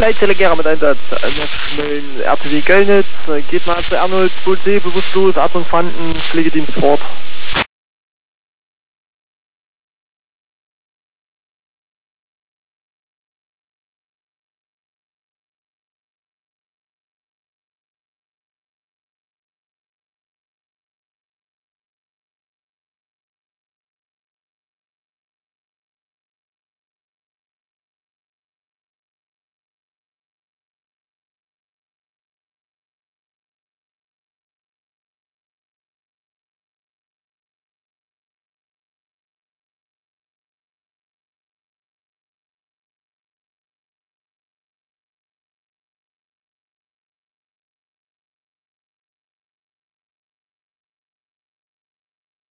Leitzelle Gera mit Einsatz. Schnellen RTW Göllnitz, geht mal zu Arnold 2C, bewusstlos, Atmung fanden, Pflegedienst fort.